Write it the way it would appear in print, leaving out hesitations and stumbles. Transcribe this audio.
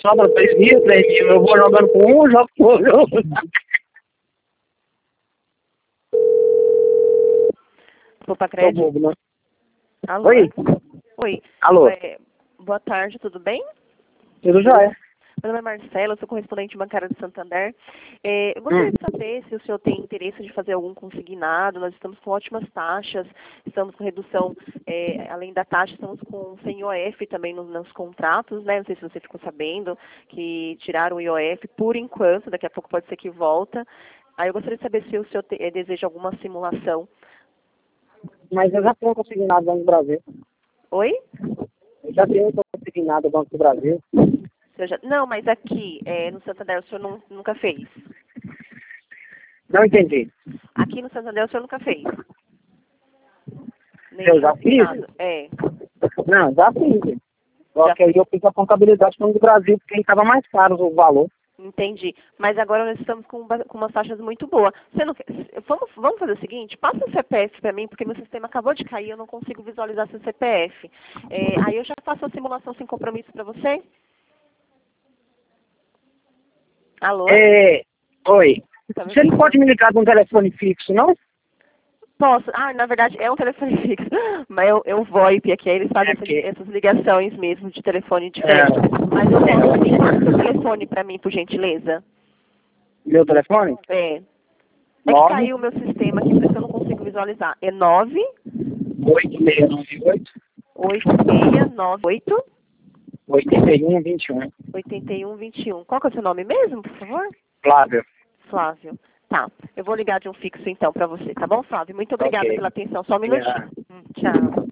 sobra 2.000, 3.000. Eu vou jogando com um, jogo com outro. Poupa Tô Crédito. bobo, né? Alô? Oi? Oi. Alô? Boa tarde, tudo bem? Tudo jóia? Meu nome é Marcela, eu sou correspondente bancária do Santander. Eu gostaria de saber se o senhor tem interesse de fazer algum consignado. Nós estamos com ótimas taxas, estamos com redução, além da taxa, estamos com sem IOF também nos contratos, né? Não sei se você ficou sabendo que tiraram o IOF por enquanto, daqui a pouco pode ser que volta. Aí eu gostaria de saber se o senhor deseja alguma simulação. Mas eu já tenho consignado Banco do Brasil. Oi? Eu já tenho consignado Banco do Brasil. Não, mas aqui, no Santander, o senhor nunca fez? Não entendi. Aqui no Santander, o senhor nunca fez? Eu já fiz? Não, já fiz. Só que aí eu fiz a contabilidade do Banco do Brasil, porque aí estava mais caro o valor. Entendi. Mas agora nós estamos com umas taxas muito boas. Você não quer, vamos fazer o seguinte, passa o CPF para mim, porque meu sistema acabou de cair, eu não consigo visualizar seu CPF. Aí eu já faço a simulação sem compromisso para você? Alô? Oi. Tá Você não pode me ligar de um telefone fixo, não? Posso. Na verdade, é um telefone fixo, mas é um VoIP aqui, aí eles fazem essas ligações mesmo de telefone diferente. Mas eu posso sim, passa o seu telefone para mim, por gentileza. Meu telefone? É que caiu o meu sistema aqui, por isso eu não consigo visualizar. É 9 8698 8698 8121. 8121. Qual que é o seu nome mesmo, por favor? Flávio. Flávio. Tá. Eu vou ligar de um fixo então para você, tá bom, Flávio? Muito obrigada pela atenção. Só um minutinho. Tchau.